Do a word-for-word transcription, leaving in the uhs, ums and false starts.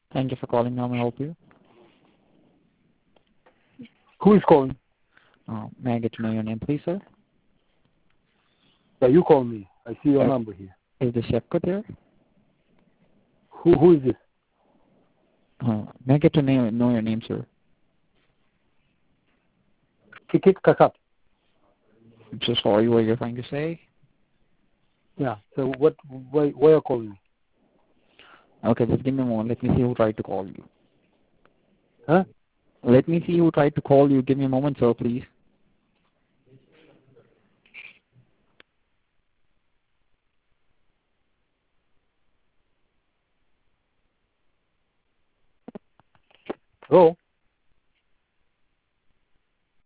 Thank you for calling. How may I help you? Who is calling? Uh, may I get to know your name, please, sir? Yeah, you call me. I see your Uh, number here. is the chef good there? Who Who is this? Uh, may I get to know, know your name, sir? Kikit Kakap. I'm so sorry what you're trying to say. Yeah. So what? Why, why are you calling me? Okay, just give me a moment. Let me see who tried to call you. Huh? Let me see who tried to call you. Give me a moment, sir, please. Hello.